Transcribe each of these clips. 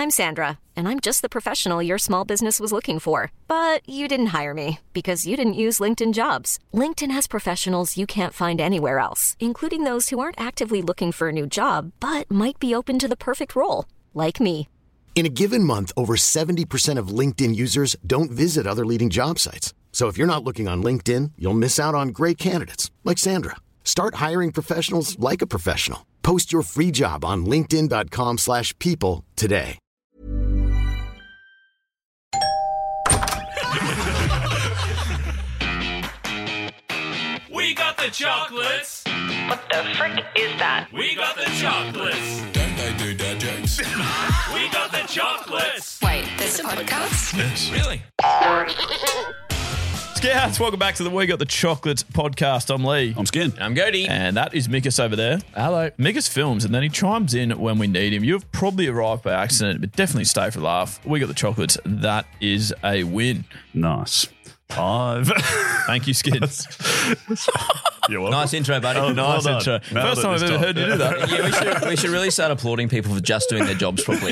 I'm Sandra, and I'm just the professional your small business was looking for. But you didn't hire me because you didn't use LinkedIn Jobs. LinkedIn has professionals you can't find anywhere else, including those who aren't actively looking for a new job, but might be open to the perfect role, like me. In a given month, over 70% of LinkedIn users don't visit other leading job sites. So if you're not looking on LinkedIn, you'll miss out on great candidates like Sandra. Start hiring professionals like a professional. Post your free job on linkedin.com/people today. We got the chocolates. What the frick is that? We got the chocolates. Don't they do dad jokes? We got the chocolates. Wait, there's a podcast? Yes. Really? Scouts, welcome back to the We Got the Chocolates podcast. I'm Lee. I'm Skin. I'm Goody. And that is Mikus over there. Hello. Mikus films, and then he chimes in when we need him. You've probably arrived by accident, but definitely stay for a laugh. We Got the Chocolates. That is a win. Nice. Thank you, Skid. You're welcome. Nice intro, buddy. Oh, nice well intro. done. First time I've ever heard you do that. Yeah, we should really start applauding people for just doing their jobs properly.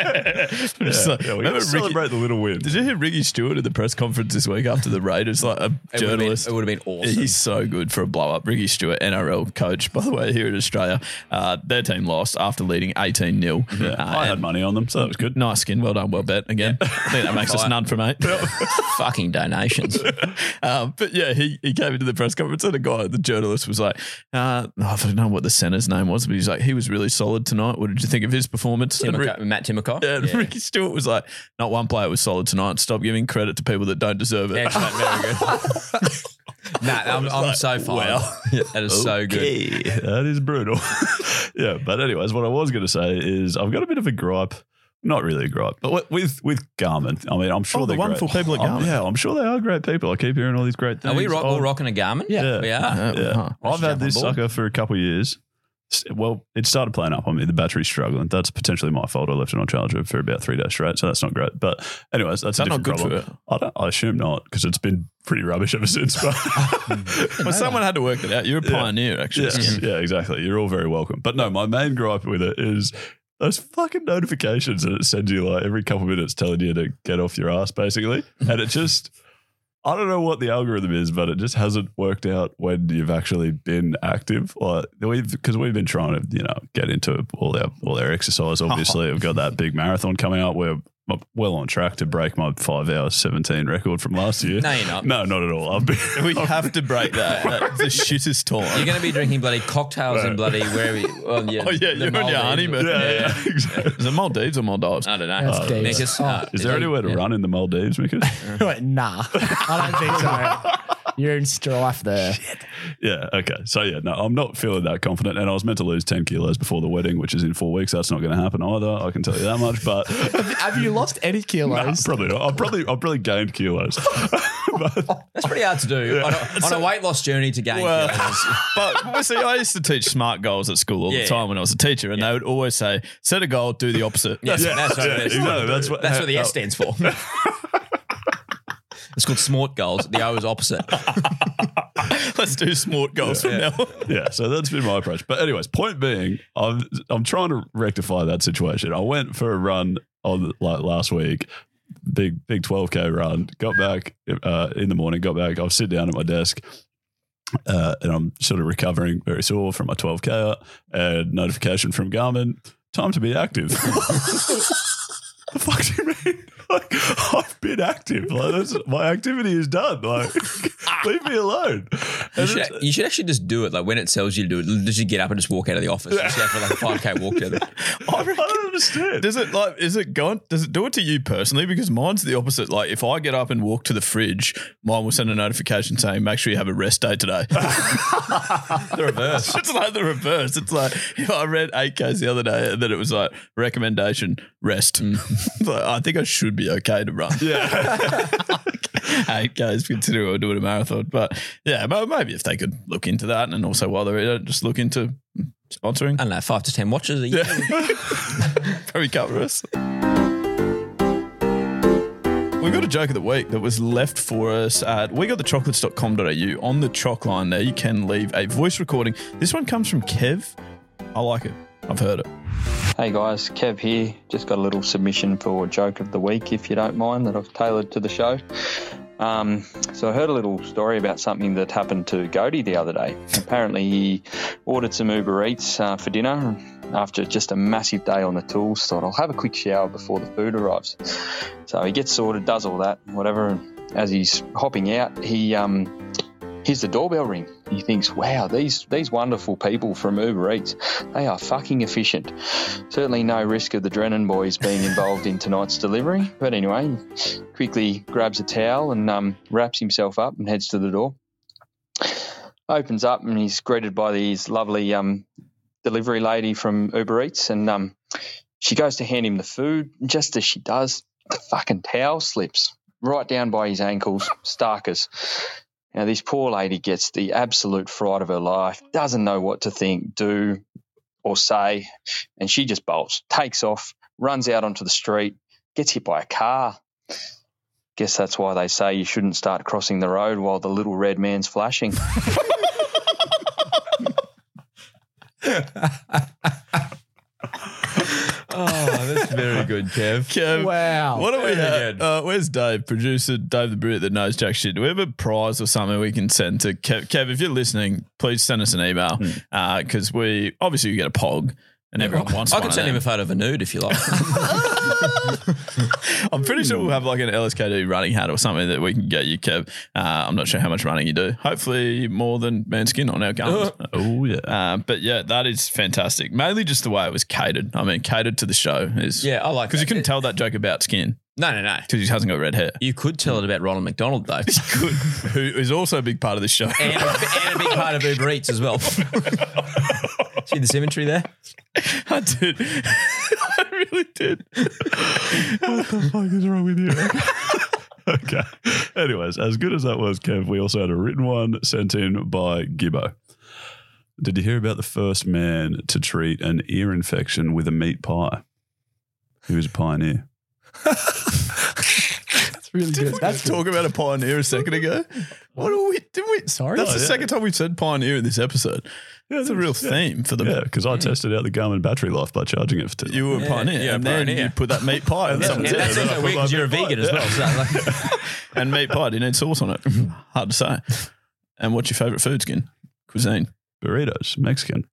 Just like- Yeah, we remember gotta celebrate the little wins. Did you hear Ricky Stewart at the press conference this week after the Raiders? Like a journalist. It would have been awesome. He's so good for a blow up. Ricky Stewart, NRL coach, by the way, here in Australia. Their team lost after leading 18-0. Yeah, I had money on them, so that was good. Nice, Skin. Well done. Well bet again. I think that makes us none from 8. Fucking donations. But yeah, he came into the press conference and the journalist was like, I don't know what the centre's name was, but he's like, he was really solid tonight. What did you think of his performance? Matt Timoko. Yeah, and Ricky Stewart was like, not one player was solid tonight. Stop giving credit to people that don't deserve it. Excellent. Very good. Matt, I'm so fine. Wow. That is so good. Okay, that is brutal. Yeah, but anyways, what I was going to say is I've got a bit of a gripe. Not really a gripe, but with Garmin. I mean, I'm sure they're wonderful great. people at Garmin. Yeah, I'm sure they are great people. I keep hearing all these great things. Are we all rocking a Garmin? Yeah. We are. Yeah. I've had this sucker for a couple of years. Well, it started playing up on me. The battery's struggling. That's potentially my fault. I left it on charger for about 3 days straight, so that's not great. But anyways, that's a different problem. I assume not, because it's been pretty rubbish ever since. But Well, someone had to work it out. You're a pioneer, actually. yes, yeah, exactly. You're all very welcome. But no, my main gripe with it is those fucking notifications that it sends you like every couple of minutes telling you to get off your ass, basically. And it just, I don't know what the algorithm is, but it just hasn't worked out when you've actually been active. Like because we've been trying to, get into all our exercise. Obviously, we've got that big marathon coming up. We're well on track to break my 5 hours 17 record from last year. No, you're not. No, not at all. We have to break that. That's the shittest time. You're going to be drinking bloody cocktails in bloody wherever you... Well, yeah, Oh, yeah, you're on your honeymoon. Yeah, exactly. Is it Maldives or Maldives? I don't know. That's Dave's. Mikus, Is there anywhere to run in the Maldives, Mikus? Wait, nah, I don't think so. You're in strife there. Yeah, okay. So, yeah, no, I'm not feeling that confident. And I was meant to lose 10 kilos before the wedding, which is in 4 weeks. That's not going to happen either. I can tell you that much. But Have you lost any kilos? nah, probably not. I've probably gained kilos. That's pretty hard to do on a weight loss journey to gain kilos. But see, I used to teach SMART goals at school all the time when I was a teacher, and they would always say, set a goal, do the opposite. That's right. Exactly. That's what the S stands for. It's called SMART goals. The O is opposite. Let's do SMART goals from now. Yeah, so that's been my approach. But anyways, point being, I'm trying to rectify that situation. I went for a run on last week, big 12K run, got back in the morning, got back, I was sitting down at my desk and I'm sort of recovering very sore from my 12K and notification from Garmin, time to be active. The fuck do you mean? Like, I've been active. Like, my activity is done. Like, leave me alone. You should actually just do it. Like when it tells you to do it, just get up and just walk out of the office. Just go for like a 5K walk together. I don't understand. Does it do it to you personally? Because mine's the opposite. Like if I get up and walk to the fridge, mine will send a notification saying, make sure you have a rest day today. The reverse. It's like the reverse. It's like if I read 8Ks the other day and then it was like recommendation, rest. Like, I think I should be okay to run. Yeah. 8Ks considering we're doing a marathon. But yeah, maybe if they could look into that and also while they're at it, just look into sponsoring. I don't know, 5 to 10 watches a year. Probably cover us. We've got a joke of the week that was left for us at wegotthechocolates.com.au. On the chalk line there, you can leave a voice recording. This one comes from Kev. I like it. I've heard it. Hey guys, Kev here. Just got a little submission for Joke of the Week, if you don't mind, that I've tailored to the show. So I heard a little story about something that happened to Goaty the other day. Apparently he ordered some Uber Eats for dinner after just a massive day on the tools. Thought I'll have a quick shower before the food arrives. So he gets sorted, does all that, whatever. And as he's hopping out, he hears the doorbell ring. He thinks, wow, these wonderful people from Uber Eats, they are fucking efficient. Certainly no risk of the Drennan boys being involved in tonight's delivery. But anyway, quickly grabs a towel and wraps himself up and heads to the door. Opens up and he's greeted by this lovely delivery lady from Uber Eats, and she goes to hand him the food. Just as she does, the fucking towel slips right down by his ankles, starkers. Now, this poor lady gets the absolute fright of her life, doesn't know what to think, do, or say, and she just bolts, takes off, runs out onto the street, gets hit by a car. Guess that's why they say you shouldn't start crossing the road while the little red man's flashing. Oh, that's very good, Kev. Kev, Wow. what do we Very have? Where's Dave, producer Dave the Brit that knows jack shit? Do we have a prize or something we can send to Kev? Kev, if you're listening, please send us an email because we get a POG and everyone wants I one can of send them. him a photo of a nude if you like. I'm pretty sure we'll have like an LSKD running hat or something that we can get you, Kev. I'm not sure how much running you do. Hopefully more than Manskin on our guns. Oh, yeah. But yeah, that is fantastic. Mainly just the way it was catered. I mean, catered to the show is Yeah, I like because you that. couldn't tell that joke about skin No. because he hasn't got red hair. You could tell it about Ronald McDonald, though. Good, who is also a big part of this show. and a big part of Uber Eats as well. See the symmetry there? I did. I really did. What the fuck is wrong with you? Okay. Anyways, as good as that was, Kev, we also had a written one sent in by Gibbo. Did you hear about the first man to treat an ear infection with a meat pie? He was a pioneer. That's really good. That's good. Talk about a pioneer a second ago. What are we? Did we? Sorry? That's the yeah. second time we've said pioneer in this episode. That's a real theme for the. Yeah, because I tested out the Garmin battery life by charging it for 2 You were a pioneer, yeah, and pioneer. then you put that meat pie on And someone's And Yeah, that's then I also put weird my because you're a meat pie, vegan as well. So like, and meat pie. Do you need sauce on it? Hard to say. And what's your favourite food, Skin? Cuisine. burritos, Mexican.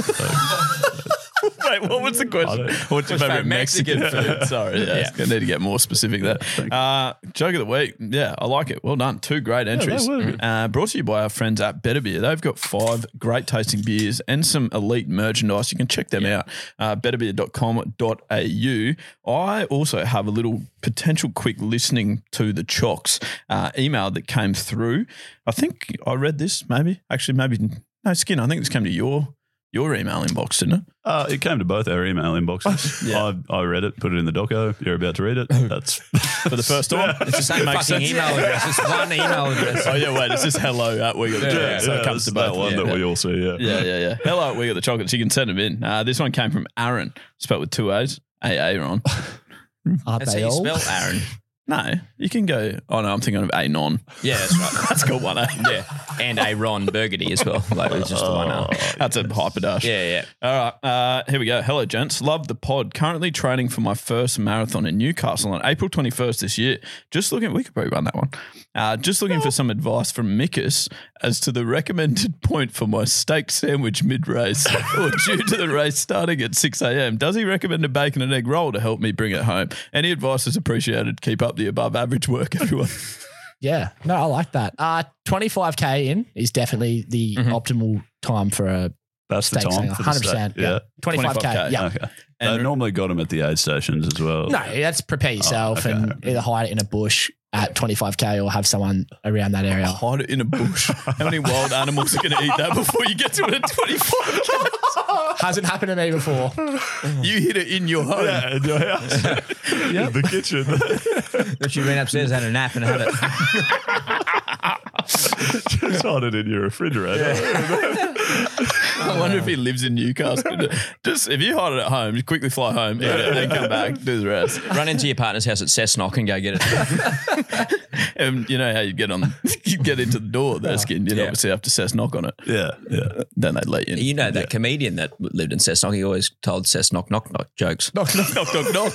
Wait, what was the question? What's your favourite Mexican food? Sorry, yeah. I need to get more specific there. Joke of the week. Yeah, I like it. Well done. 2 great entries. were good. Brought to you by our friends at Better Beer. They've got 5 great tasting beers and some elite merchandise. You can check them out. Betterbeer.com.au. I also have a little potential quick listening to the Chocks email that came through. I think I read this, maybe. Actually, maybe. No, Skin, I think this came to your email inbox, didn't it? It came to both our email inboxes. Yeah. I read it, put it in the doco. You're about to read it. That's For the first time? it's the same Makes fucking sense. email address. It's one email address. Oh, yeah, wait. It's just hello at We Got the Chocolates. So it comes to that's both. that one that we all see. Yeah. Yeah. Hello at We Got the Chocolates. You can send them in. This one came from Aaron, spelled with 2 A's. Aaron. Aren't That's how they you all? spell Aaron. No, you can go. Oh, no, I'm thinking of Anon. Yeah, that's right. That's got 1 A. Yeah, and a Ron Burgundy as well. Like it's just the one. That's a hyperdash. Yeah. All right, here we go. Hello, gents. Love the pod. Currently training for my first marathon in Newcastle on April 21st this year. Just looking, we could probably run that one. Just looking for some advice from Mikus as to the recommended point for my steak sandwich mid-race or due to the race starting at 6 a.m. Does he recommend a bacon and egg roll to help me bring it home? Any advice is appreciated. Keep up the above average work, everyone. Yeah. No, I like that. 25K in is definitely the optimal time for a That's the steak time. sandwich. For the 100%. steak. Yeah. 25K. Yeah. Okay. And- They normally got them at the aid stations as well. No, that's prepare yourself okay. and either hide it in a bush at 25K or have someone around that area. Hide it in a bush. How many wild animals are going to eat that before you get to it at 25? Hasn't happened to me before. You hit it in your home. Yeah, in your house. In the kitchen. But you went upstairs, had a nap, and had it. Just hide it in your refrigerator. I wonder if he lives in Newcastle. Just if you hide it at home, just quickly fly home, eat it, then come back, do the rest. Run into your partner's house at Cessnock and go get it. And you know how you get into the door of their skin. You'd obviously have to Cessnock on it. Yeah. Then they'd let you in. You know that comedian that lived in Cessnock, he always told Cessnock knock jokes. Knock, knock, knock, knock, knock.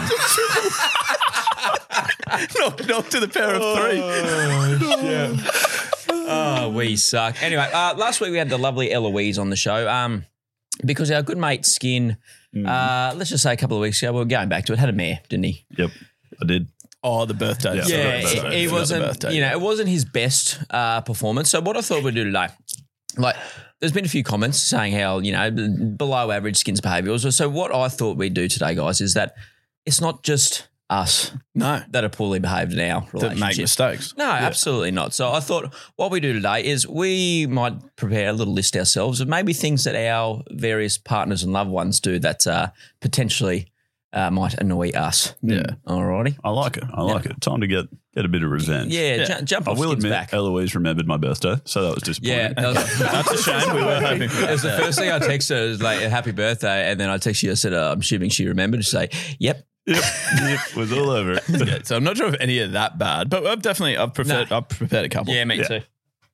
Knock, knock to the pair of three. Oh, we suck. Anyway, last week we had the lovely Eloise on the show because our good mate Skin, let's just say a couple of weeks ago, we were going back to it, had a mare, didn't he? Yep, I did. Oh, the birthday. Yeah, it wasn't, it wasn't his best performance. So what I thought we'd do today, like there's been a few comments saying how, below average Skin's behaviour was. So what I thought we'd do today, guys, is that it's not just us that are poorly behaved in our relationship. That make mistakes. No, absolutely not. So I thought what we do today is we might prepare a little list ourselves of maybe things that our various partners and loved ones do that potentially might annoy us. Yeah. Alrighty. I like it. I like it. Time to get a bit of revenge. Yeah. Jump I off will Skin's admit, back. Eloise remembered my birthday, so that was disappointing. Yeah, That's a shame. We were hoping for it was the that. first thing I texted her, was like, happy birthday. And then I texted you, I said, I'm assuming she remembered to say, yep. Yep, was all over it. Yeah, so I'm not sure if any of that bad, but I've prepared a couple. Yeah, me too.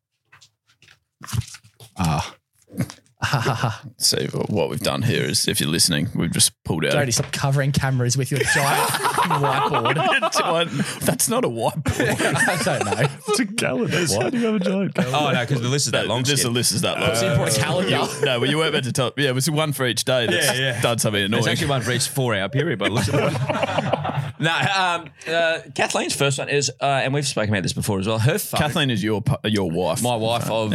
See, what we've done here is, if you're listening, we've just pulled out. Jody, stop covering cameras with your giant whiteboard. That's not a whiteboard. I don't know. It's a calendar. Why do you have a giant calendar? Oh, no, because the list is that long. Just the list is that long. So you brought a calendar. No, well, you weren't meant to tell. Yeah, it was one for each day. That's done something annoying. It's actually one for each 4-hour period, but looks at No, Kathleen's first one is, and we've spoken about this before as well, her phone. Kathleen is your wife. My wife of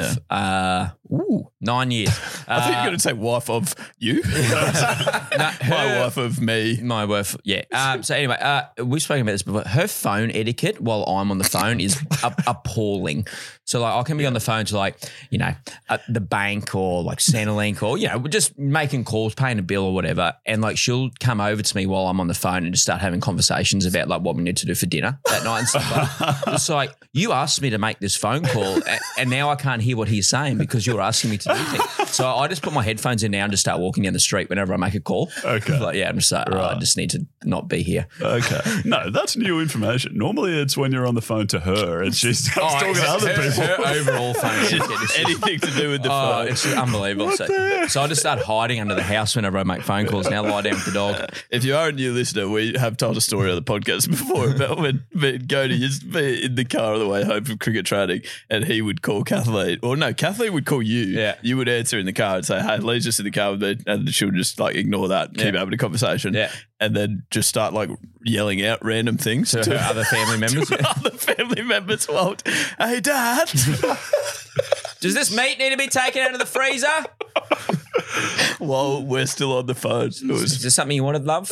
9 years. I think you're going to say wife of you. My wife of me. My wife, yeah. So anyway, we've spoken about this before. Her phone etiquette while I'm on the phone is appalling. So like I can be on the phone to like, the bank or like Centrelink or, we're just making calls, paying a bill or whatever. And like she'll come over to me while I'm on the phone and just start having conversations about like what we need to do for dinner that night and stuff like that. It's like, you asked me to make this phone call and now I can't hear what he's saying because you're asking me to do things. So I just put my headphones in now and just start walking down the street whenever I make a call. Okay. Like, I'm just like, I just need to not be here. Okay. No, that's new information. Normally it's when you're on the phone to her and she starts talking to other people. Her overall phone etiquette is Anything to do with the phone. it's just unbelievable. So I just start hiding under the house whenever I make phone calls. Now lie down with the dog. If you are a new listener, we have told a story on the podcast before about when Cody used to be in the car on the way home from cricket training and he would call Kathleen. Or no, Kathleen would call you. Yeah. You would answer in the car and say, hey, Lee's just in the car with me. And she would just like ignore that and keep having a conversation. Yeah. And then just start like yelling out random things To her other family members. to other family members. Well, hey, Dad. Does this meat need to be taken out of the freezer? While we're still on the phone. Is this something you wanted, love?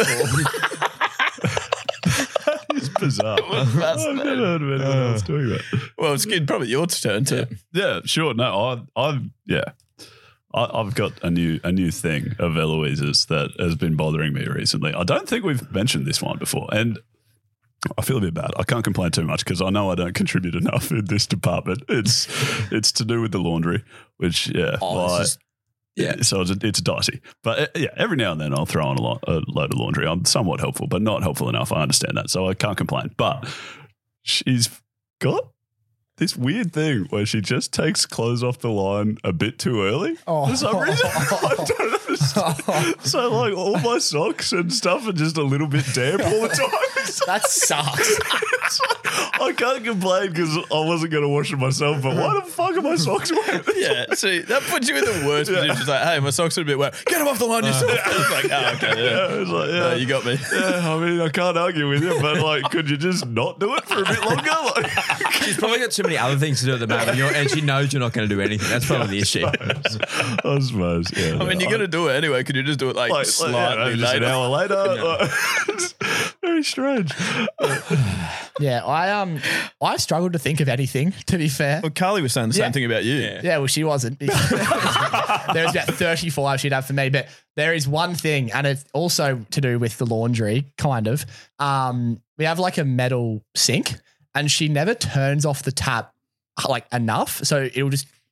It's bizarre. I've never heard of anyone else doing that. Well, it's probably your turn to. Yeah, sure. No, I've got a new thing of Eloise's that has been bothering me recently. I don't think we've mentioned this one before, and I feel a bit bad. I can't complain too much because I know I don't contribute enough in this department. It's to do with the laundry, which so it's dicey. But every now and then I'll throw on a load of laundry. I'm somewhat helpful, but not helpful enough. I understand that, so I can't complain. But she's got this weird thing where she just takes clothes off the line a bit too early for some reason. I don't understand. So like all my socks and stuff are just a little bit damp all the time. That sucks. I can't complain because I wasn't going to wash them myself, but why the fuck are my socks wet? Yeah, see, that puts you in the worst position. It's like, hey, my socks are a bit wet. Get them off the line yourself. It's like, okay, Yeah, it's like, No, you got me. Yeah, I mean, I can't argue with you, but like, could you just not do it for a bit longer? Like, She's probably got too many other things to do at the moment, and she knows you're not going to do anything. That's probably the issue. I suppose. Yeah, I mean, you're going to do it anyway. Could you just do it like slightly just later? an hour later. Like, it's very strange. Yeah, I struggled to think of anything, to be fair. Well, Carly was saying the same thing about you. Yeah, well, she wasn't. There was about 35 she'd have for me, but there is one thing, and it's also to do with the laundry, kind of. We have like a metal sink, and she never turns off the tap like enough, so it'll just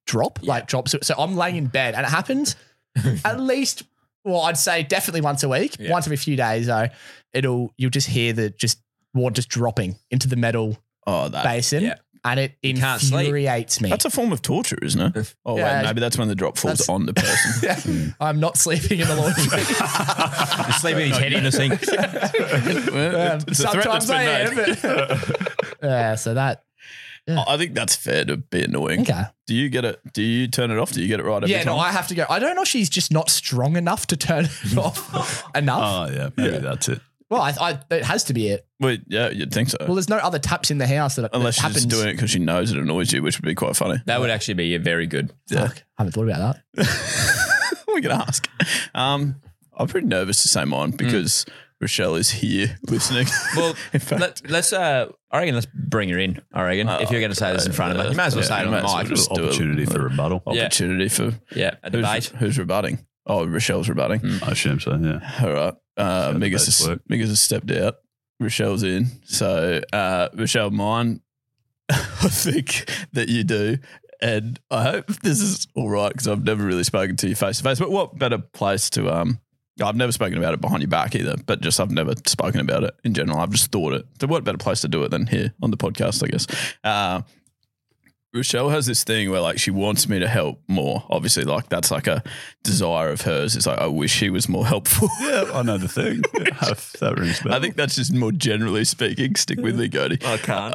drop. So I'm laying in bed and it happens at least, well, I'd say definitely once a week, once every few days though. You'll just hear the water just dropping into the metal basin. Yeah. And it infuriates me. That's a form of torture, isn't it? Oh, Yeah, wait, maybe that's when the drop falls on the person. I'm not sleeping in the laundry. He's sleeping his head in the sink. It's a threat that's Sometimes I been made. am. So that. I think that's fair to be annoying. Okay. Do you get it? Do you turn it off? Do you get it right every time? No, I have to go. I don't know if she's just not strong enough to turn it off enough. Oh, yeah. Maybe that's it. Well, it has to be it. Well, yeah, you'd think so. Well, there's no other taps in the house Unless she's happens. just doing it because she knows it annoys you, which would be quite funny. That would actually be very good. Fuck, I haven't thought about that. We're going to ask. I'm pretty nervous to say mine because Rochelle is here listening. Well, in fact, let's I reckon let's bring her in. I reckon if you're going to say this in front of her, you might as well say it on the mic. Just do Opportunity for rebuttal. Opportunity for a debate. Who's rebutting? Oh, Rochelle's rebutting. I assume so, yeah. All right. Migas has stepped out. Rochelle's in. So, Rochelle, mine, I think that you do. And I hope this is all right because I've never really spoken to you face to face. But what better place to I've never spoken about it behind your back either, but just I've never spoken about it in general. I've just thought it. So what better place to do it than here on the podcast, I guess. Rochelle has this thing where like she wants me to help more. Obviously, like that's like a desire of hers. It's like I wish she was more helpful. Yeah, I know the thing. That rings a bell. I think that's just more generally speaking. Stick with me, Cody. I can't.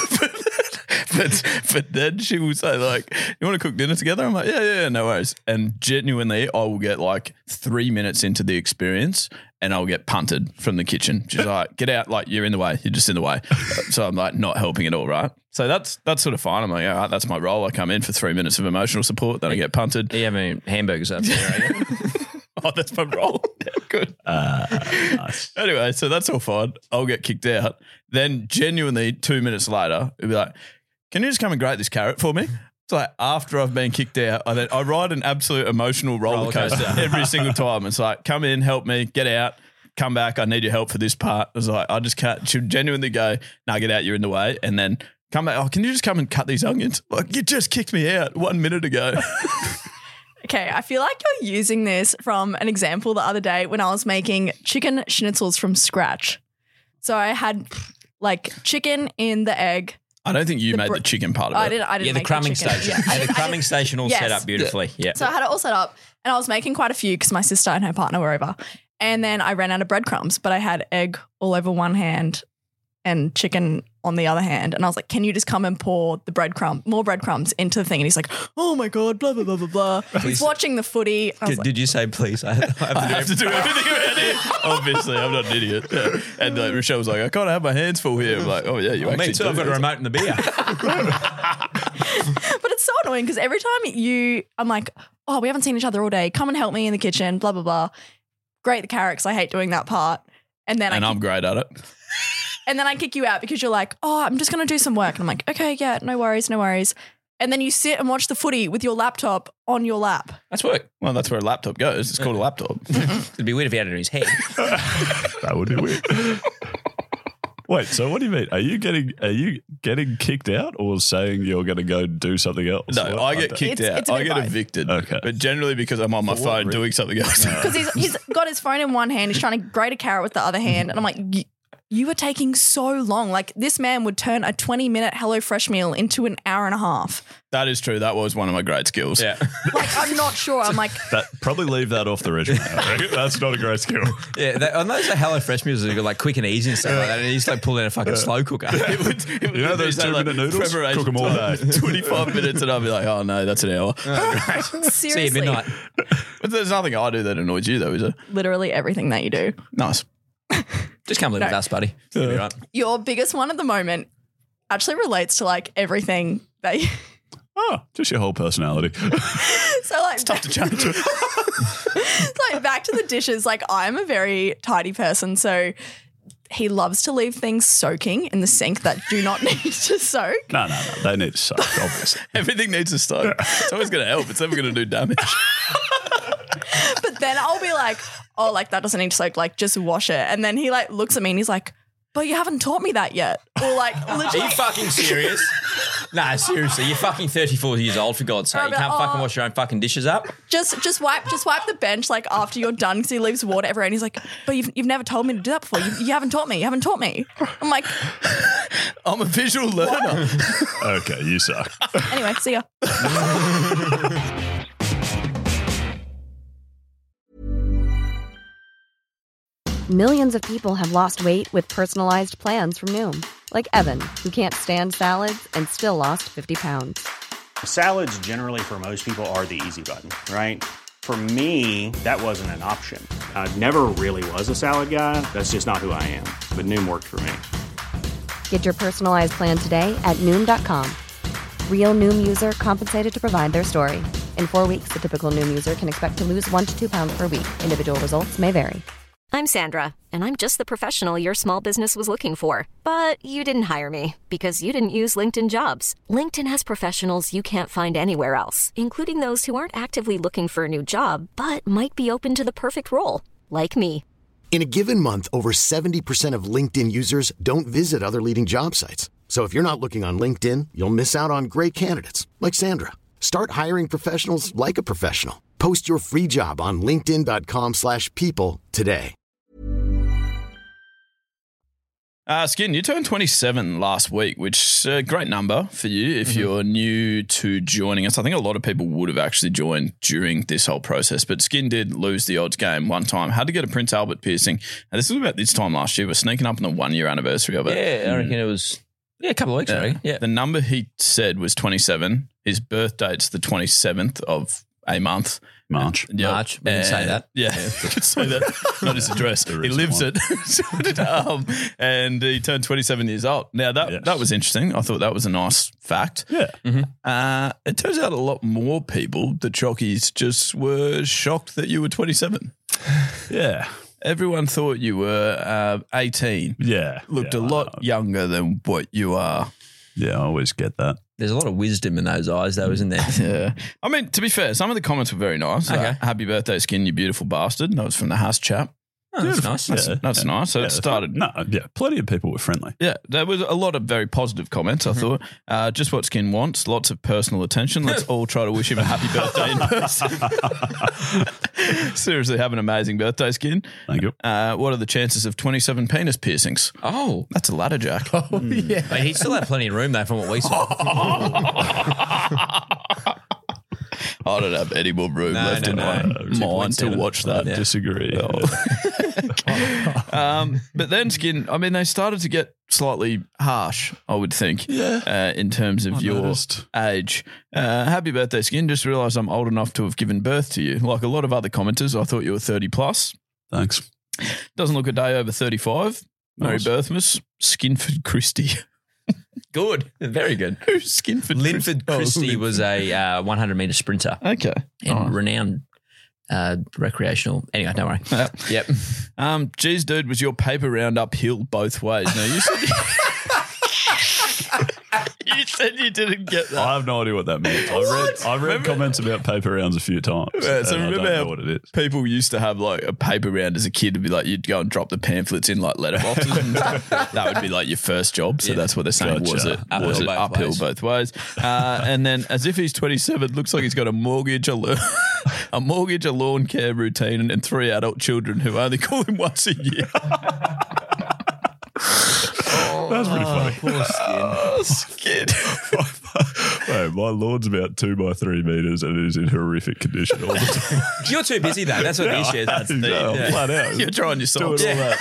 But then she will say like, "You want to cook dinner together?" I'm like, "Yeah, no worries." And genuinely, I will get like 3 minutes into the experience, and I'll get punted from the kitchen. She's like, "Get out! Like you're in the way. You're just in the way." So I'm like not helping at all, right? So that's sort of fine. I'm like, all right, that's my role. I come in for 3 minutes of emotional support, then I get punted. Are you having hamburgers up there? Are you? Oh, that's my role. Yeah, good. Nice. Anyway, so that's all fine. I'll get kicked out. Then genuinely 2 minutes later, it'll be like, "Can you just come and grate this carrot for me?" It's like after I've been kicked out, I ride an absolute emotional roller coaster every single time. It's like, come in, help me, get out, come back. I need your help for this part. It's like, I just can't. She'll genuinely go, "No, get out, you're in the way." And then come back. "Oh, can you just come and cut these onions?" Like, you just kicked me out 1 minute ago. Okay, I feel like you're using this from an example the other day when I was making chicken schnitzels from scratch. So I had like chicken in the egg. I don't think you made the chicken part of it. I didn't The make crumbing the chicken. station. Yeah, The crumbing station all set up beautifully. Yeah. So I had it all set up and I was making quite a few because my sister and her partner were over. And then I ran out of breadcrumbs, but I had egg all over one hand and chicken on the other hand. And I was like, "Can you just come and pour the more breadcrumbs into the thing?" And he's like, "Oh my God, blah, blah, blah, blah, blah." He's watching the footy. I was like, Did you say please? I have to do everything around here. Obviously, I'm not an idiot. Yeah. And Rochelle was like, "I can't have my hands full here." I'm like, "Oh yeah, you actually me too. do." I've got a remote in the beer. But it's so annoying because every time I'm like, "Oh, we haven't seen each other all day. Come and help me in the kitchen, blah, blah, blah." Grate the carrot because I hate doing that part. And then I'm great at it. And then I kick you out because you're like, "Oh, I'm just going to do some work." And I'm like, "Okay, yeah, no worries, no worries." And then you sit and watch the footy with your laptop on your lap. That's work. Well, that's where a laptop goes. It's called a laptop. It'd be weird if he had it in his head. That would be weird. Wait, so what do you mean? Are you getting kicked out or saying you're going to go do something else? No, I get kicked out. It's a I bit get both. evicted. Okay. But generally because I'm on my phone doing something else. Because he's got his phone in one hand. He's trying to grate a carrot with the other hand. And I'm like, you are taking so long. Like this man would turn a 20-minute HelloFresh meal into an hour and a half. That is true. That was one of my great skills. Yeah. Like I'm not sure. I'm like, Probably leave that off the resume. I reckon. That's not a great skill. Yeah, on those HelloFresh meals that are like quick and easy and stuff like that, and he's like pulling a fucking slow cooker. It would You know those say, 2-minute noodles? preparation Cook them all time, day. 25 minutes and I'll be like, "Oh no, that's an hour." See you seriously, at midnight. But there's nothing I do that annoys you though, is there? literally everything that you do. Nice. Just come live with us, buddy. You'll be right. Your biggest one at the moment actually relates to like everything that you. Oh, just your whole personality. So like, Tough to change. like back to the dishes. Like I'm a very tidy person, so he loves to leave things soaking in the sink that do not need to soak. No. They need to soak, obviously. Everything needs a soak. It's always going to help. It's never going to do damage. But then I'll be like, "Oh, like that doesn't need to soak. Like just wash it." And then he like looks at me and he's like, but you haven't taught me that yet. Or like, Are literally. you fucking serious? Nah, seriously, you're fucking 34 years old, for God's sake. You can't fucking wash your own fucking dishes up. Just wipe the bench like after you're done because he leaves water everywhere. And he's like, but you've never told me to do that before. You haven't taught me. You haven't taught me. I'm like, I'm a visual learner. Okay, you suck. anyway, see ya. Millions of people have lost weight with personalized plans from Noom. Like Evan, who can't stand salads and still lost 50 pounds. Salads generally for most people are the easy button, right? For me, that wasn't an option. I never really was a salad guy. That's just not who I am. But Noom worked for me. Get your personalized plan today at Noom.com. Real Noom user compensated to provide their story. In 4 weeks, the typical Noom user can expect to lose 1 to 2 pounds per week. Individual results may vary. I'm Sandra, and I'm just the professional your small business was looking for. But you didn't hire me because you didn't use LinkedIn Jobs. LinkedIn has professionals you can't find anywhere else, including those who aren't actively looking for a new job, but might be open to the perfect role, like me. In a given month, over 70% of LinkedIn users don't visit other leading job sites. So if you're not looking on LinkedIn, you'll miss out on great candidates like Sandra. Start hiring professionals like a professional. Post your free job on linkedin.com/people today. Skin, you turned 27 last week, which is a great number for you if you're new to joining us. I think a lot of people would have actually joined during this whole process, but Skin did lose the odds game one time. Had to get a Prince Albert piercing. And this was about this time last year. We're sneaking up on the 1 year anniversary of it. Yeah, I reckon it was a couple of weeks, I reckon. Yeah. The number he said was 27. His birth date's the 27th of a month. March. Yeah. March. We can say that. Yeah, you could say that. Not his address. He lives it. And he turned 27 years old. Now, that was interesting. I thought that was a nice fact. Yeah. It turns out a lot more people, the Chockies, just were shocked that you were 27. Yeah. Everyone thought you were 18. Yeah. Looked Yeah, a lot younger than what you are. Yeah, I always get that. There's a lot of wisdom in those eyes, though, isn't there? Yeah. I mean, to be fair, some of the comments were very nice. Okay. Happy birthday, Skin, you beautiful bastard. That was from the Haas chap. Oh, that's nice. That's nice. So it started. Plenty of people were friendly. Yeah, there was a lot of very positive comments, I thought. Just what Skin wants, lots of personal attention. Let's all try to wish him a happy birthday in person. Seriously, have an amazing birthday, Skin. Thank you. What are the chances of 27 penis piercings? Oh. That's a ladder, Jack. Oh, yeah. Mate, he still had plenty of room, though, from what we saw. I don't have any more room left in my mind to watch that. I disagree. But then, Skin, I mean, they started to get slightly harsh, I would think, in terms of your age. Happy birthday, Skin. Just realised I'm old enough to have given birth to you. Like a lot of other commenters, I thought you were 30 plus. Thanks. Doesn't look a day over 35. Mary Nice. Birthmas, Skinford Christie. Good. Very good. Who's Skinford Linford Christie was a 100-metre sprinter. Okay. And renowned recreational. Anyway, don't worry. Yep. Geez, dude, was your paper round uphill both ways? Now, you said you said you didn't get that. I have no idea what that means. I've read comments about paper rounds a few times. Yeah, so and I remember don't how know what it is. people used to have like a paper round as a kid to be like, you'd go and drop the pamphlets in like letterboxes and stuff. That would be like your first job. So that's what they're saying. Gotcha. Was it uphill both ways? And then as if he's 27, looks like he's got a mortgage, a lawn care routine and 3 adult children who only call him once a year. That's pretty funny. Poor Skin. Hey, my lawn's about 2 by 3 meters and it is in horrific condition all the time. You're too busy, though. That's what the issue is. That's I'm flat out. You're trying your socks. Doing all that.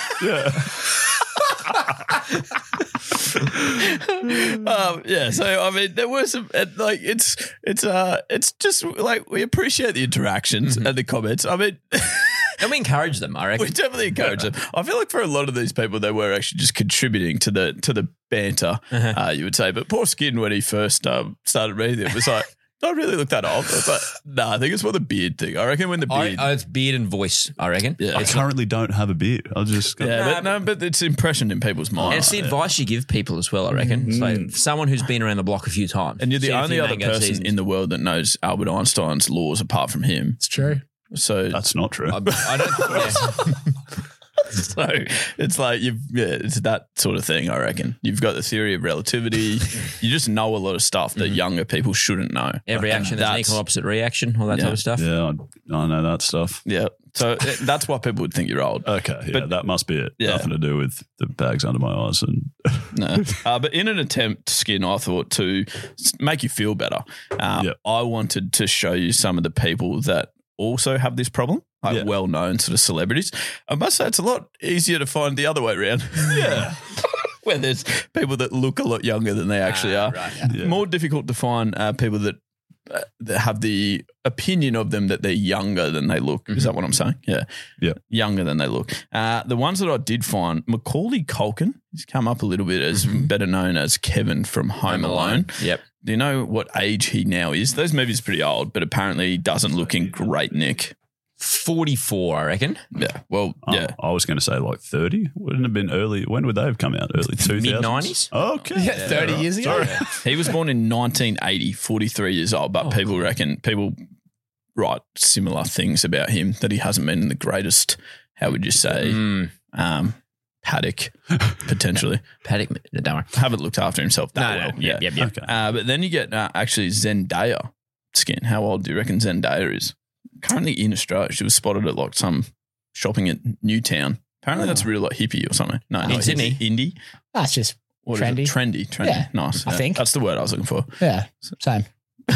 Yeah. So I mean, there were some like it's just like we appreciate the interactions and the comments. I mean, And we encourage them, I reckon. we definitely encourage them. I feel like for a lot of these people, they were actually just contributing to the banter. You would say, but poor Skin when he first started reading it was like. Do I really look that old? I was like, no, I think it's more the beard thing. I reckon when the beard. It's beard and voice, I reckon. Yeah. I currently don't have a beard. I'll just go. Yeah, but it's impression in people's And minds. it's the advice you give people as well, I reckon. It's like someone who's been around the block a few times. And you're the Seen a only few other Mango person seasons. in the world that knows Albert Einstein's laws apart from him. It's true. So That's not true. I don't. Yeah. So it's like it's that sort of thing, I reckon. You've got the theory of relativity. You just know a lot of stuff that younger people shouldn't know. Every action, there's an equal opposite reaction, all that type of stuff. Yeah, I know that stuff. Yeah. So that's why people would think you're old. Okay, yeah, But- that must be it. Yeah. Nothing to do with the bags under my eyes. And No. But in an attempt, Skin, I thought to make you feel better, Yep. I wanted to show you some of the people that also have this problem, like Yeah. well-known sort of celebrities. I must say it's a lot easier to find the other way around. yeah, Where there's people that look a lot younger than they actually are. Right. Yeah. More difficult to find people that have the opinion of them that they're younger than they look. Is that what I'm saying? Yeah. Yep. Younger than they look. The ones that I did find, Macaulay Culkin, he's come up a little bit as better known as Kevin from Home Alone. Yep. Do you know what age he now is? Those movies are pretty old, but apparently he doesn't look in great nick. 44, I reckon. Yeah. Well, yeah. I was going to say like 30. Wouldn't it have been early? When would they have come out? Early 2000s? Mid-90s? Okay. Yeah, 30 years ago. Sorry. He was born in 1980, 43 years old, but people write similar things about him, that he hasn't been in the greatest, how would you say, paddock, potentially. Paddock, don't worry. Haven't looked after himself that well. Yep. Okay. But then you get actually Zendaya, Skin. How old do you reckon Zendaya is? Currently in Australia. She was spotted at like some shopping at Newtown. Apparently that's really like hippie or something. No, In not Sydney? hippie. Indie. That's just What is it? trendy. Trendy. Yeah, Nice. I think. That's the word I was looking for. Yeah, same.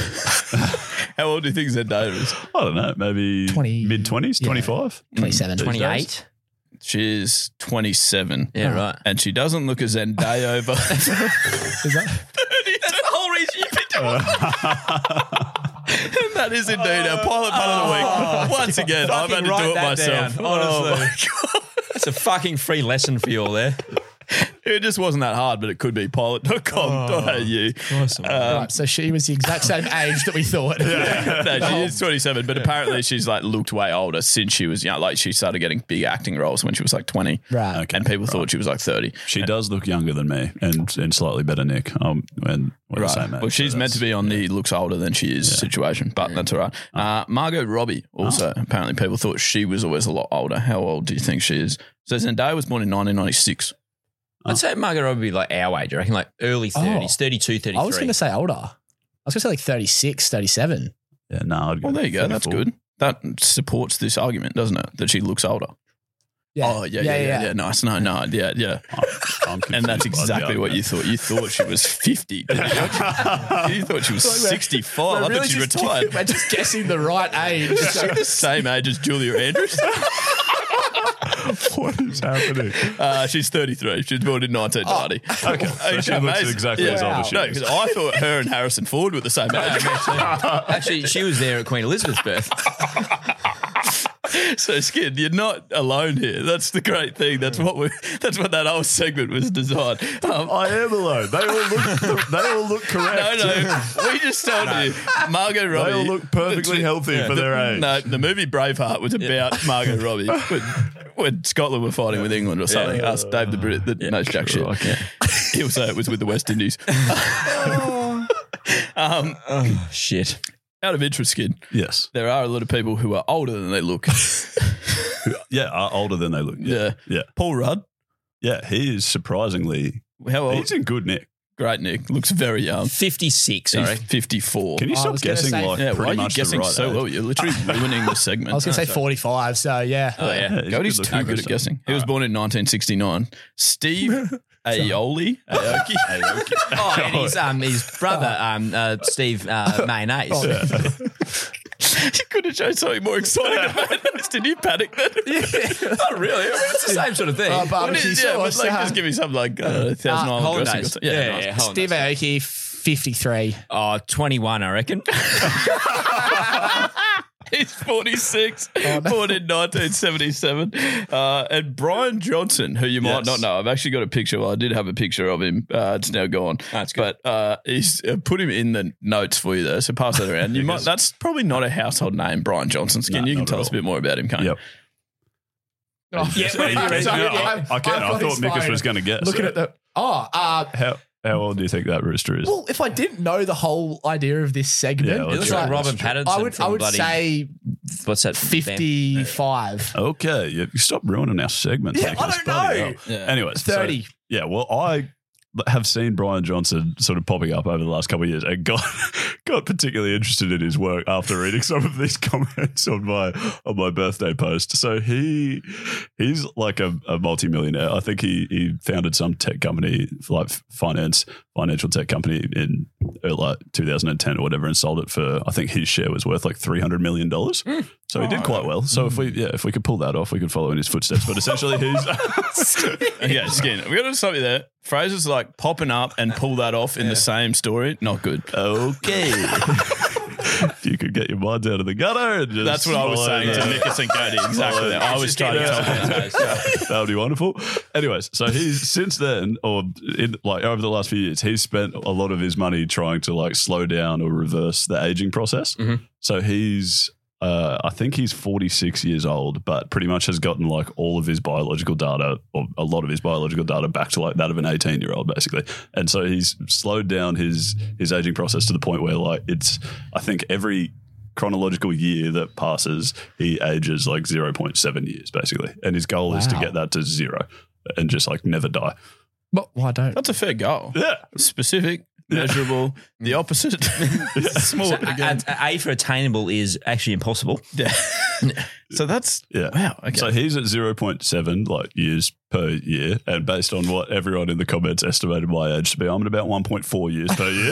How old do you think Zendaya is? I don't know. Maybe 20 mid-20s, yeah. 25? 27. 28? She's 27. Yeah, right. And she doesn't look a Zendaya over 30. Is that? That's the whole reason you picked her. And that is indeed our pilot pun of the week. Once again, I've had to do it myself. honestly. Oh my God. That's a fucking free lesson for you all there. It just wasn't that hard, but it could be pilot.com.au. Awesome. Right, so she was the exact same age that we thought. No, she is 27, but apparently she's like looked way older since she was young. Like she started getting big acting roles when she was like 20. Right. Okay. And people thought she was like 30. She does look younger than me and slightly better nick. And we're the same age, Well, she's so meant to be on the looks older than she is situation, but that's all right. Margot Robbie also, apparently people thought she was always a lot older. How old do you think she is? So Zendaya was born in 1996. I'd say Margot Robbie would be like our age. I reckon like early 30s, 32, 33. I was going to say older. I was going to say like 36, 37. Yeah, no, I'd go Well, there you go. That's 34. good. That supports this argument, doesn't it? That she looks older. Yeah. Oh, yeah. Nice. No, yeah. I'm And that's confused by the exactly what argument. you thought. You thought she was 50. Didn't you? You thought she was 65. I thought she retired. We're just guessing the right age. The same age as Julia Andrews. What is happening? She's 33. She was born in 1990. Okay, so she looks exactly as old as she No, is. because I thought her and Harrison Ford were the same age. Actually, she was there at Queen Elizabeth's birth. So, Skid, you're not alone here. That's the great thing. That's what that whole segment was designed. I am alone. They all look correct. No, we just told you Margot Robbie. They all look perfectly healthy for their age. No, the movie Braveheart was about Margot Robbie when Scotland were fighting with England or something. Ask Dave the Brit that knows jack shit. He'll say it was with the West Indies. Shit. Out of interest, Skid, Yes. there are a lot of people who are older than they look. Yeah, are older than they look. Yeah. Yeah. Paul Rudd, Yeah, he is surprisingly, how old? he's in good nick. Great Nick, looks very young. 56, I He's reckon. 54. Can you I stop was gonna guessing say- like Yeah, why pretty are you much guessing the right so age? well? You're literally ruining the segment. I was going to say 45, so yeah. Oh, yeah. Yeah, he's Cody's good too looking. good at guessing. He was born in 1969. Steve Aoki. Oh, and his brother, Steve Mayonnaise. You could have shown something more exciting about this. Did you panic then? Not really. I mean, it's the same sort of thing. Barbecue Yeah, but sauce. like, just give me something like Thousand Island Hollandaise. dressing or something. Yeah, nice. yeah. Steve Aoki, 53. Oh, 21, I reckon. He's 46, born in 1977. And Brian Johnson, who you might Yes. not know, I've actually got a picture. Well, I did have a picture of him. It's now gone. That's good. But he's put him in the notes for you there, so pass that around. That's probably not a household name, Brian Johnson. Skin. No, You can not tell at us a all. bit more about him, can't you? Yep. Oh, yeah, I thought Mickus was going to guess. Looking at the. How? How old do you think that rooster is? Well, if I didn't know the whole idea of this segment, Yeah, It looks like Robin Pattinson. I would from bloody, say what's that? 55. Okay, you stop ruining our segment. Yeah, I don't know. Yeah. Anyways, 30. So, yeah, well, I have seen Brian Johnson sort of popping up over the last couple of years and got particularly interested in his work after reading some of these comments on my birthday post. So he's like a multimillionaire. I think he founded some tech company, like financial tech company in like 2010 or whatever, and sold it for, I think his share was worth like $300 million. So he did quite well. So if we could pull that off, we could follow in his footsteps. But essentially he's Okay, Skin. We got to stop you there. Phrases like popping up and pull that off in the same story, not good. okay. If you could get your minds out of the gutter and just That's what I was follow saying to Nickus and Cody. Exactly. I was trying to tell them. that would be wonderful. Anyways, so he's since then, or in like over the last few years, he's spent a lot of his money trying to like slow down or reverse the aging process. Mm-hmm. So he's I think he's 46 years old, but pretty much has gotten like all of his biological data, or a lot of his biological data, back to like that of an 18-year-old, basically. And so he's slowed down his aging process to the point where like it's, I think every chronological year that passes, he ages like 0.7 years, basically. And his goal is to get that to 0 and just like never die. But why don't? That's a fair goal. Yeah. Specific, measurable, the opposite. Small. Again. A for attainable is actually impossible. Yeah. So that's, wow. Okay. So he's at 0.7 like years per year, and based on what everyone in the comments estimated my age to be, I'm at about 1.4 years per year.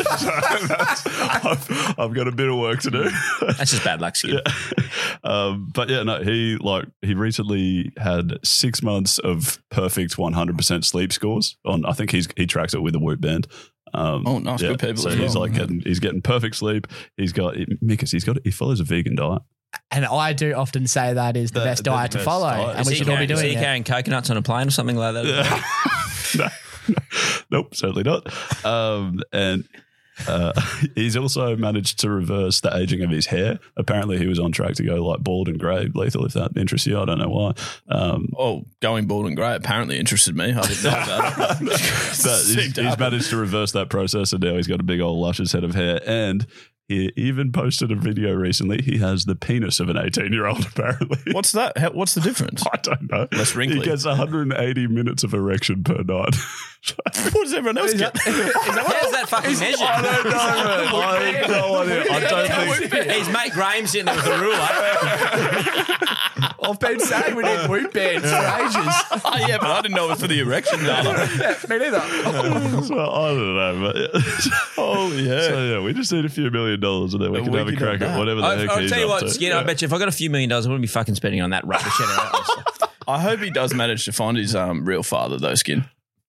So I've got a bit of work to do. That's just bad luck, Skip. Yeah. But yeah, no, he recently had 6 months of perfect 100% sleep scores on. I think he tracks it with a Whoop band. Nice. Good people. So as he's well. like getting perfect sleep. He follows a vegan diet. And I do often say that is the best diet to follow, and we should all be Is doing he it. carrying coconuts on a plane or something like that? Nope, certainly not. And he's also managed to reverse the aging of his hair. Apparently, he was on track to go like bald and grey. Lethal, if that interests you, I don't know why. Going bald and grey apparently interested me. I didn't know about it. He's managed to reverse that process, and now he's got a big old luscious head of hair. And he even posted a video recently. He has the penis of an 18-year-old, apparently. What's that? What's the difference? I don't know. Less wrinkly. He gets 180 minutes of erection per night. What does everyone else get? How's that fucking measured? I don't know. I have no idea. I don't think. He's mate Graham sitting there with a ruler. I've been saying we need Whoop bands for ages. Oh, yeah, but I didn't know it was for the erection data. Me neither. So, I don't know. But Holy hell. So yeah, we just need a few $1 million and then we can have a crack at whatever the heck I'll he's tell you up what, to. Skin, I bet you if I got a few $1 million, I wouldn't be fucking spending on that rubbish anyway. I hope he does manage to find his real father, though, Skin.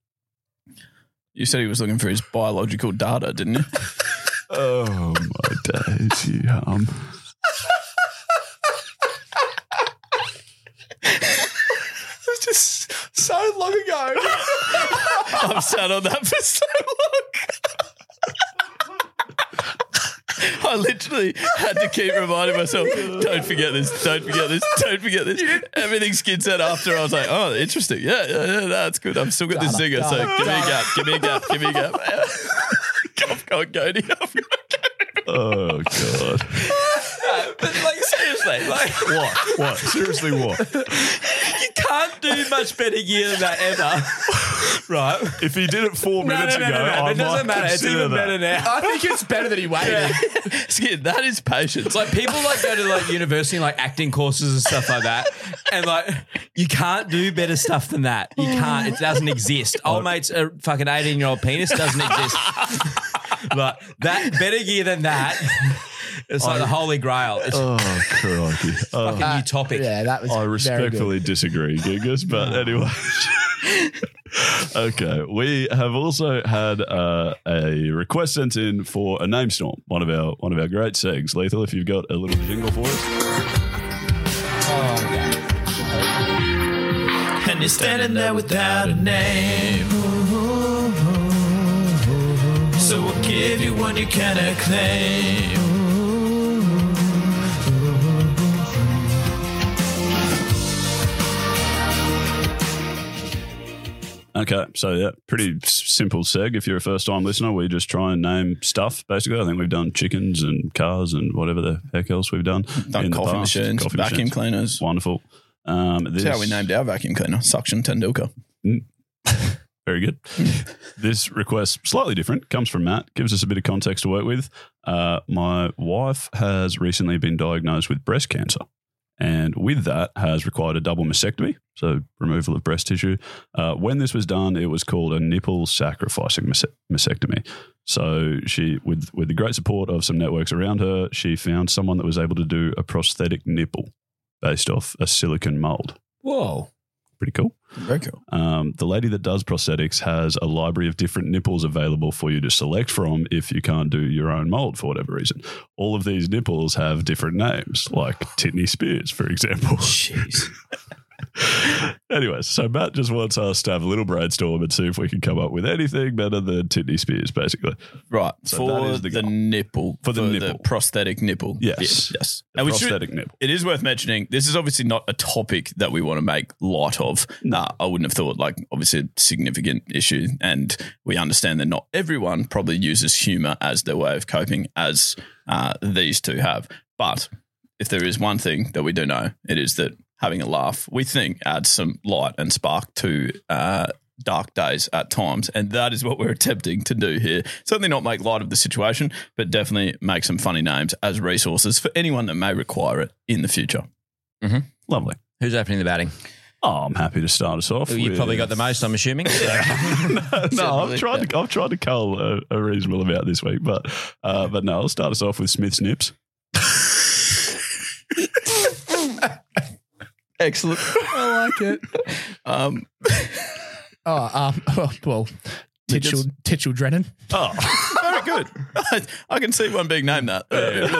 You said he was looking for his biological data, didn't you? Oh my days, you It's just so long ago. I've sat on that for so long. I literally had to keep reminding myself, don't forget this, don't forget this, don't forget this. Everything Skid said after, I was like, oh, interesting. Yeah, that's good. I've still got this zinger, so give me a gap. I've got Cody. Oh God. But like seriously, like What? Seriously, what? you can't do much better year than that ever, right? If he did it 4 minutes ago, I It doesn't might matter. It's consider even that. better now. I think it's better that he waited. Skid, that is patience. Like people like go to like university and like acting courses and stuff like that, and like you can't do better stuff than that. You can't. It doesn't exist. Old mate's a fucking 18-year-old penis doesn't exist. But that better gear than that. It's like the holy grail. It's Oh, crikey. fucking utopic. Yeah, that was I very respectfully disagree, Gigas, but anyway. Okay, we have also had a request sent in for a name storm. One of our great segs. Lethal, if you've got a little jingle for us. And you're standing there without a name. So we'll give you one you cannot claim. Okay, so yeah, pretty simple seg. If you're a first-time listener, we just try and name stuff, basically. I think we've done chickens and cars and whatever the heck else we've done. Done coffee machines, vacuum cleaners. Wonderful. That's how we named our vacuum cleaner, Suction Tendulkar. Very good. This request, slightly different, comes from Matt, gives us a bit of context to work with. My wife has recently been diagnosed with breast cancer, and with that has required a double mastectomy, so removal of breast tissue. When this was done, it was called a nipple sacrificing mastectomy. So she, with the great support of some networks around her, she found someone that was able to do a prosthetic nipple based off a silicone mold. Whoa. Pretty cool. Very cool. The lady that does prosthetics has a library of different nipples available for you to select from if you can't do your own mold for whatever reason. All of these nipples have different names, like Titney Spears, for example. Jeez. Anyways, so Matt just wants us to have a little brainstorm and see if we can come up with anything better than Titney Spears, basically. Right. So for that is the nipple. For the nipple. The prosthetic nipple. Yes. Yes. The prosthetic nipple. It is worth mentioning, this is obviously not a topic that we want to make light of. I wouldn't have thought, obviously a significant issue, and we understand that not everyone probably uses humour as their way of coping, as these two have. But if there is one thing that we do know, it is that having a laugh, we think, adds some light and spark to dark days at times. And that is what we're attempting to do here. Certainly not make light of the situation, but definitely make some funny names as resources for anyone that may require it in the future. Mm-hmm. Lovely. Who's opening the batting? Oh, I'm happy to start us off. You probably got the most, I'm assuming. No, I've tried to cull a reasonable amount this week, but no, I'll start us off with Smith's Nips. Excellent. I like it. Titchell Drennan. Oh, very good. I can see one being named that.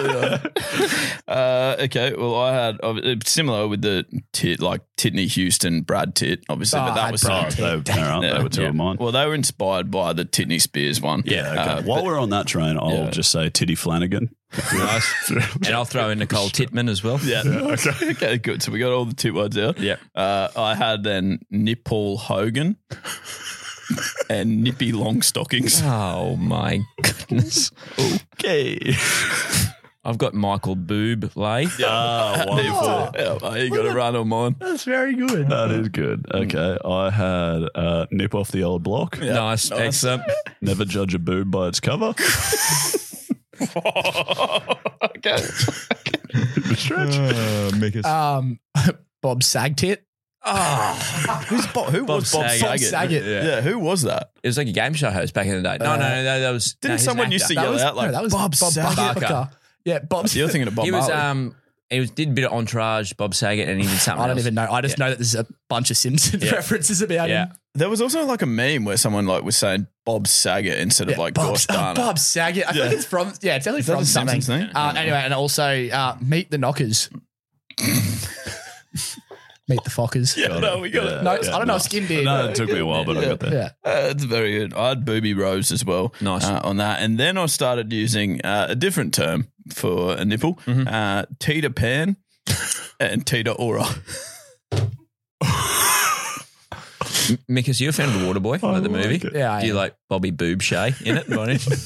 Okay, well, I had similar with the Titney Houston, Brad Titt, obviously, but that was they were two of mine. Well, they were inspired by the Titney Spears one. Yeah, okay. While we're on that train, I'll just say Titty Flanagan. Nice. And I'll throw in Nicole Titman as well. Yeah. Okay, good. So we got all the Tit words out. Yeah. I had then Nipple Hogan and Nippy Longstockings. Oh, my goodness. Okay. I've got Michael Boob Lay. Wonderful. You got to run on mine. That's very good. That is good. Okay. I had Nip Off the Old Block. Yeah. Nice. Excellent. Never judge a boob by its cover. Okay. Stretch. Bob Sagtit. Who was Bob Saget? Yeah, who was that? It was like a game show host back in the day. No, that was. Didn't someone used to yell out like, that was Bob Saget? Barker. Yeah, Bob. You're thinking of Bob He was Marley. did a bit of Entourage, Bob Saget, and he did something I don't else. even know. I just know that there's a bunch of Simpsons references about him. There was also like a meme where someone was saying Bob Saget instead of gosh darn it. Bob Saget. I think it's from, it's definitely from something. Thing? Anyway, and also Meet the Knockers. Meet the Fockers. Yeah, no, we got it. No, I don't know if Skin did. No, it took me a while, but I got there. It's very good. I had Booby Rose as well. Nice. On that. And then I started using a different term for a nipple, Tita Pan and Tita Aura. Mick, you're a fan of The Waterboy, like the movie? Yeah, Do you like Bobby Boob Shay in it?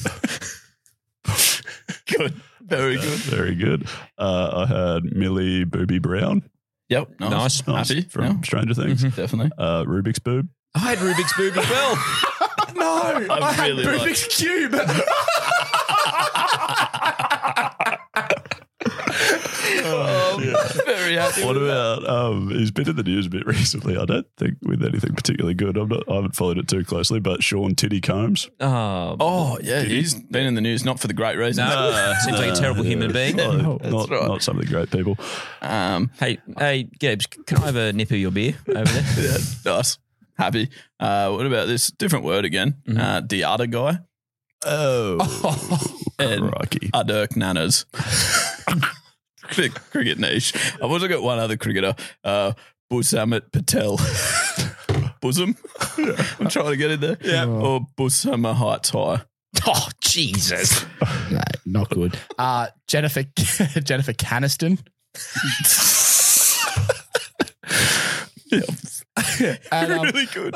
Good. Very good. Very good. I had Millie Booby Brown. Yep. Nice. Happy. From Stranger Things. Definitely. Rubik's Boob. I had Rubik's Boob as well. No, I had really Rubik's Cube. Very happy. What about he's been in the news a bit recently. I don't think with anything particularly good. I haven't followed it too closely, but Sean Titty Combs. Oh, yeah, he's been in the news, not for the great reasons. Seems like a terrible human being. Not some of the great people. Hey, Gibbs, can I have a nip of your beer over there? Yeah, nice. Happy. What about this? Different word again. The other guy. Oh, and crikey. Adirk Nanas. Big cricket niche. I've also got one other cricketer, Busamit Patel. Bosom? I'm trying to get in there. Yeah. Or Busama Heights High. Oh, Jesus. No, not good. Jennifer Caniston. And, really good.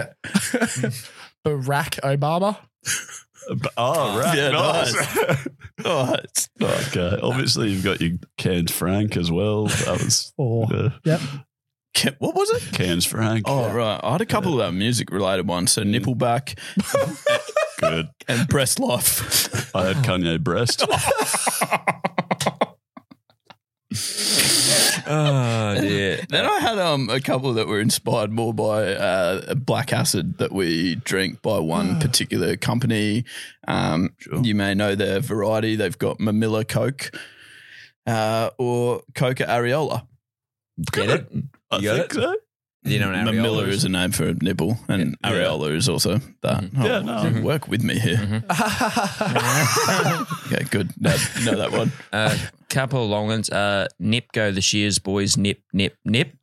Barack Obama. Oh, right. Yeah, nice. Nice. Okay. Obviously, you've got your Cairns Frank as well. That was Yep. What was it? Cairns Frank. Oh, right. I had a couple of music related ones. So Nippleback Good. and Breast Life. I had Kanye Breast. Oh, dear. Then I had a couple that were inspired more by black acid that we drink by one particular company. You may know their variety. They've got Mamilla Coke or Coca Areola. Get it? I You got think it? so. You know what an Mamilla areola is a name for a nipple, and areola is also that. Yeah, no. Work with me here. Okay, good. Know that one. Couple of long ones. Nip go the shears, boys. Nip, nip, nip.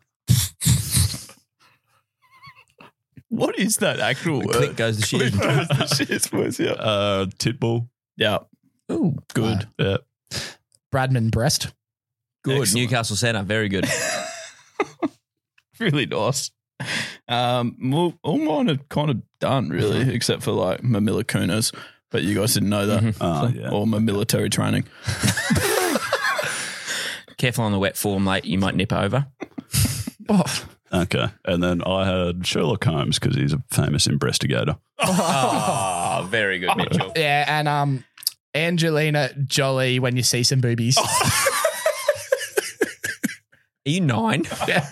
What is that actual word? Click goes the shears. Click goes the shears, boys. Yeah. Titbull. Yeah. Ooh, Good. Yeah. Bradman Breast. good. Excellent. Newcastle Centre, very good. Really nice. Well, all mine are kind of done, really, except for like Mamilla Kunas, but you guys didn't know that. Oh, yeah. Or my military training. Careful on the wet form, mate. You might nip over. Okay. And then I had Sherlock Holmes because he's a famous investigator. Oh, very good, Mitchell. Yeah, and Angelina Jolie when you see some boobies. Are you 9? Yeah.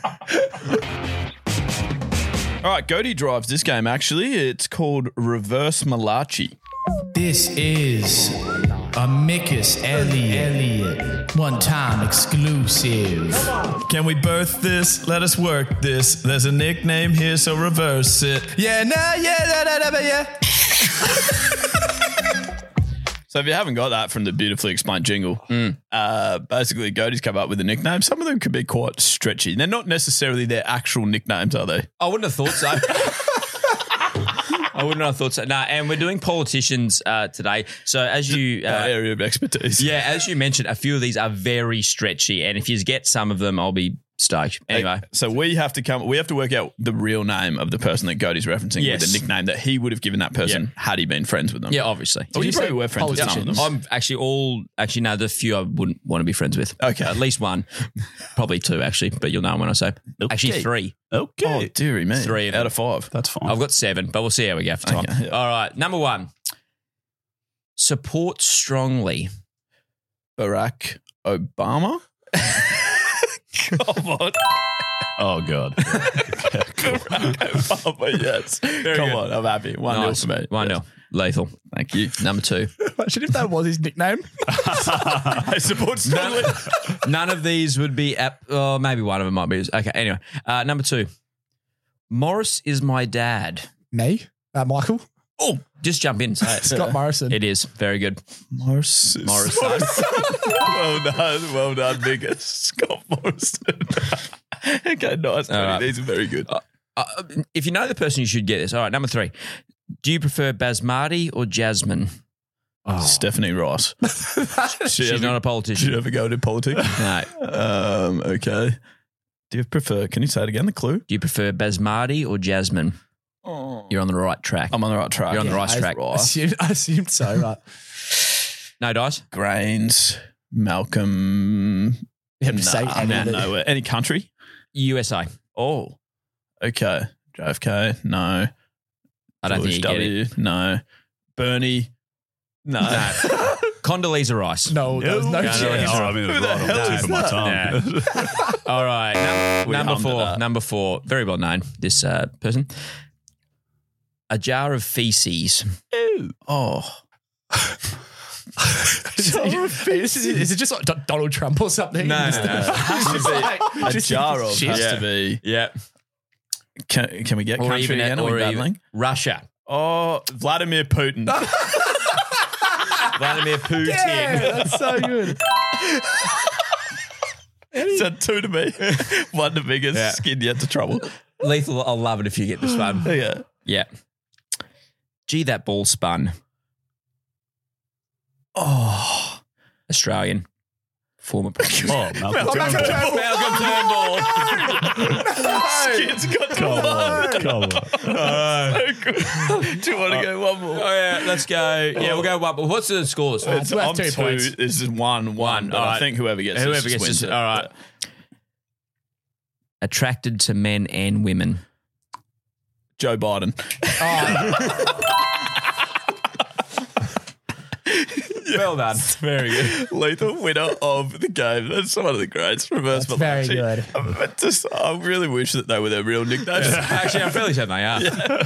All right, Goaty drives this game, actually. It's called Reverse Malachi. This is a Mickus Elliott one-time exclusive. Can we birth this? Let us work this. There's a nickname here, so reverse it. Yeah, nah, yeah. So if you haven't got that from the beautifully explained jingle, basically Goaty's come up with a nickname. Some of them could be quite stretchy. They're not necessarily their actual nicknames, are they? I wouldn't have thought so. I wouldn't have thought so. No, and we're doing politicians today. So as you... Our area of expertise. Yeah, as you mentioned, a few of these are very stretchy. And if you get some of them, I'll be stoked. Anyway. So we have to work out the real name of the person that Goaty's referencing with the nickname that he would have given that person had he been friends with them. Yeah, obviously. Well, you probably were friends with some of them. I'm actually no, the few I wouldn't want to be friends with. Okay. At least one. Probably 2, actually, but you'll know when I say. Actually, 3. Okay. Oh, dearie me. 3 out of 5. That's fine. I've got 7, but we'll see how we go for time. Okay, yeah. All right. Number 1. Support strongly. Barack Obama? Come on. Oh, God. Obama, yes. Come on, I'm happy. 1-0 for me. 1-0. Lethal. Thank you. Number 2. Imagine if that was his nickname. I support strongly. None of these would be maybe one of them might be. Okay, anyway. Number 2. Morris is my dad. Me? Michael? Oh, just jump in and say it. Scott Morrison. It is. Very good. Morris. Well done, nigga. Scott Morrison. Okay, nice. Right. These are very good. If you know the person, you should get this. All right, number 3. Do you prefer Basmati or Jasmine? Stephanie Rice. She's not a politician. Did you ever go into politics? No. Okay. Do you prefer, can you say it again, the clue? Do you prefer Basmati or Jasmine? Oh. You're on the right track. I'm on the right track. You're on the right track. I assumed so, right? No dice? Grains, Malcolm. No. Any country? USA. Oh, okay. JFK, no. I don't think you get it. No. Bernie, no. Condoleezza Rice. No, there was no chance. I mean, it's right on the tip of my tongue. All right. Number hummed 4. at that. Number 4. Very well known, this person. A jar of feces. Oh. Is it just like Donald Trump or something? No. Has to be a jar of. Has to be. Yeah. Can we get Or country even again? Are we battling? Russia. Oh, Vladimir Putin. Vladimir Putin. Yeah, that's so good. So 2 to me, 1 to Biggers, skin yet to trouble. Lethal, I'll love it if you get this one. Yeah. Yeah. Gee, that ball spun. Oh. Australian. Former Malcolm Turnbull. Skid's got Come on. Do you want to go one more? Oh, yeah, let's go. Yeah, we'll go one more. What's the scores? It's worth I'm 2 two. points. This is 1-1. But All I right. think whoever gets Whoever this gets wins this. it. All right. Attracted to men and women. Joe Biden. Well done. Very good. Lethal winner of the game. That's one of the greats. Reverse That's very Malachi. good. I really wish that they were their real nicknames. Actually, I'm fairly certain they are.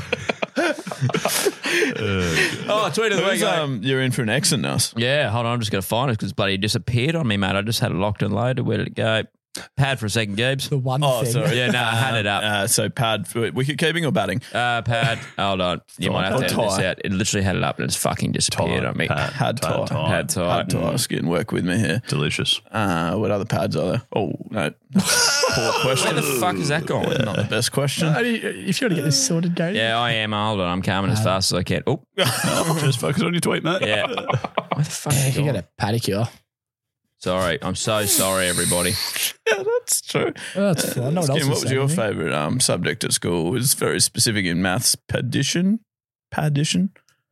Tweet of the week. You're in for an accent now. Yeah, hold on. I'm just going to find it because bloody disappeared on me, mate. I just had it locked and loaded. Where did it go? Pad for a second, Gibbs. The one Oh, thing. sorry. Yeah, no, I had it up. So pad, wicket keeping or batting? Pad. Hold on. You might have to edit this tie. out. It literally had it up and it's fucking disappeared on me. Had tie. Pad tie. Had tie. Skin, work with me here. Delicious. What other pads are there? Oh, no. Poor question. Where the fuck is that going? Not the best question. If you want to get this sorted, go. Yeah, I am. Hold on. I'm coming as fast as I can. Oh, Just focus on your tweet, mate. yeah. Where the fuck Yeah, is you it get a pedicure. Sorry. I'm so sorry, everybody. Yeah, that's true. Oh, that's fine. No one else Skin, what is was your saying favourite subject at school? It was very specific in maths. Paddition? Addition?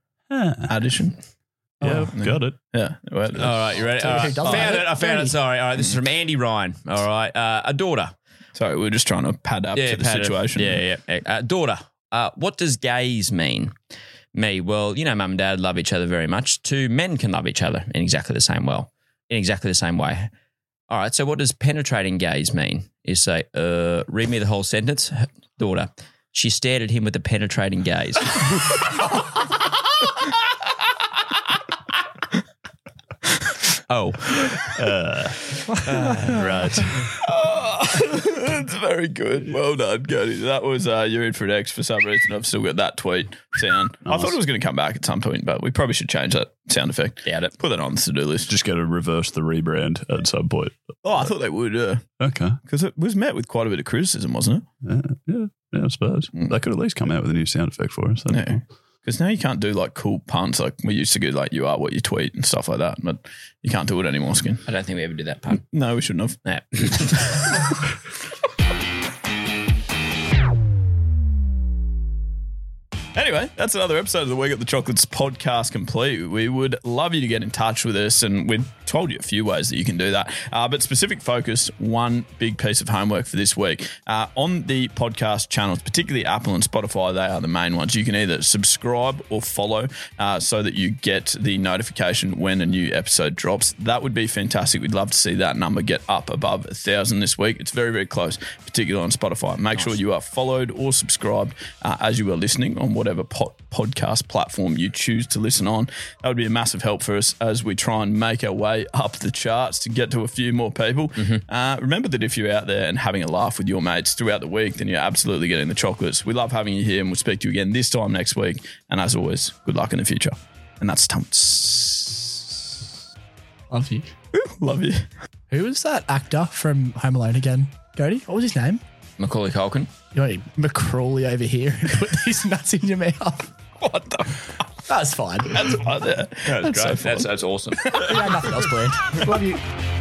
Yeah, got it. Yeah. Well, All right, you ready? All right. I found it. Sorry. All right, this is from Andy Ryan. All right. A daughter. Sorry, we're just trying to pad up to the pad it. situation. Yeah. Daughter. What does gays mean? Me. Well, you know, mum and dad love each other very much. Two men can love each other in exactly the same way. All right. So what does penetrating gaze mean? You say, read me the whole sentence. Daughter. She stared at him with a penetrating gaze. Right. That's very good. Well done, Cody. That was you're in for an X for some reason. I've still got that tweet sound. I thought it was going to come baback at some point, but we probably should change that sound effect. Doubt it. Put that on the to-do list. Just got to reverse the rebrand at some point. Oh, I thought they would. Okay. Because it was met with quite a bit of criticism, wasn't it? Yeah, I suppose. They could at least come out with a new sound effect for us. Yeah. Because now you can't do like cool puns like we used to do, like you are what you tweet and stuff like that. But you can't do it anymore, Skin. I don't think we ever did that pun. No, we shouldn't have. Nah. Anyway, that's another episode of the Week at the Chocolates podcast complete. We would love you to get in touch with us, and we've told you a few ways that you can do that. But specific focus, one big piece of homework for this week. On the podcast channels, particularly Apple and Spotify, they are the main ones. You can either subscribe or follow so that you get the notification when a new episode drops. That would be fantastic. We'd love to see that number get up above 1,000 this week. It's very, very close, particularly on Spotify. Make sure you are followed or subscribed as you are listening on whatever podcast platform you choose to listen on. That would be a massive help for us as we try and make our way up the charts to get to a few more people. Remember that if you're out there and having a laugh with your mates throughout the week, then you're absolutely getting the chocolates. We love having you here, and we'll speak to you again this time next week. And as always, good luck in the future. And that's Tunts. Love you. Love you. Who was that actor from Home Alone again? Cody? What was his name? Macaulay Culkin. You know, McCrawley over here and put these nuts in your mouth. What the fuck? That's fine. That's fun. Yeah. That's great. That's awesome. We had nothing else planned. Love you.